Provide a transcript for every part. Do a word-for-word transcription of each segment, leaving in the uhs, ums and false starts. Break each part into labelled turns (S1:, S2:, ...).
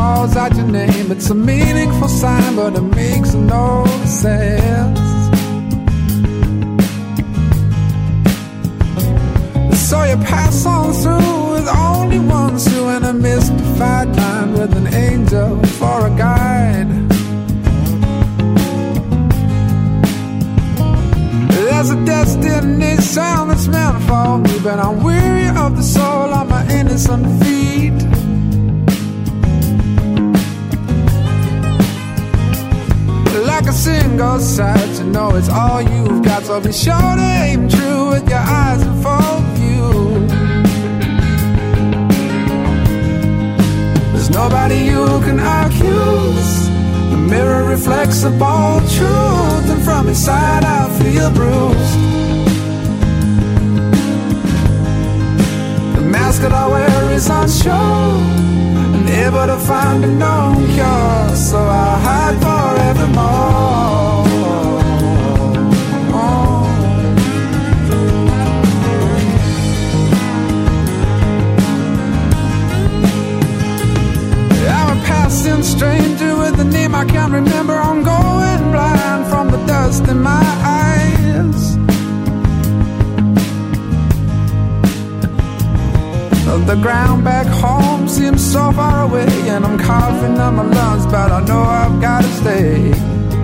S1: calls out your name. It's a meaningful sign, but it makes no sense. So you pass on through with only one Sue and a mystified mind with an angel for a guide. There's a destination that's meant for me, but I'm weary of the soul on my innocent feet. Like a single sight, you know it's all you've got, so be sure to aim true with your eyes in full view. There's nobody you can accuse. The mirror reflects the bold truth, and from inside I feel bruised. The mask that I wear is on show, unable to find a known cure, so I hide forevermore. I'm a passing stranger with a name I can't remember. I'm going blind from the dust in my eyes. The ground back home seems so far away, and I'm coughing on my lungs, but I know I've gotta stay.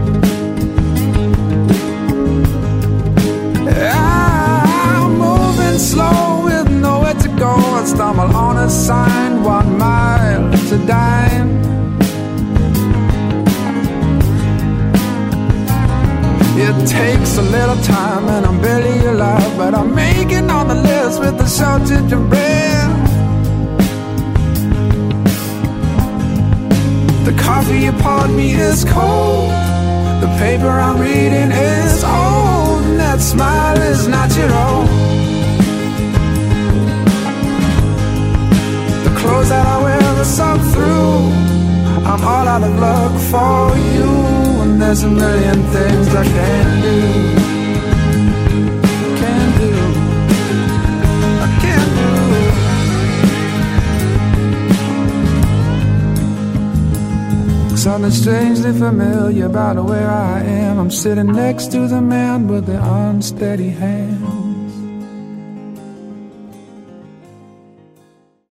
S1: I'm moving slow with nowhere to go. I stumble on a sign, one mile to dime. It takes a little time and I'm barely alive, but I'm making on the list with a shortage of breath. The coffee you poured me is cold, the paper I'm reading is old, and that smile is not your own. The clothes that I wear are soaked through. I'm all out of luck for you, and there's a million things I can't do. Can't do. I can't do. Something strangely familiar about where I am. I'm sitting next to the man with the unsteady hand.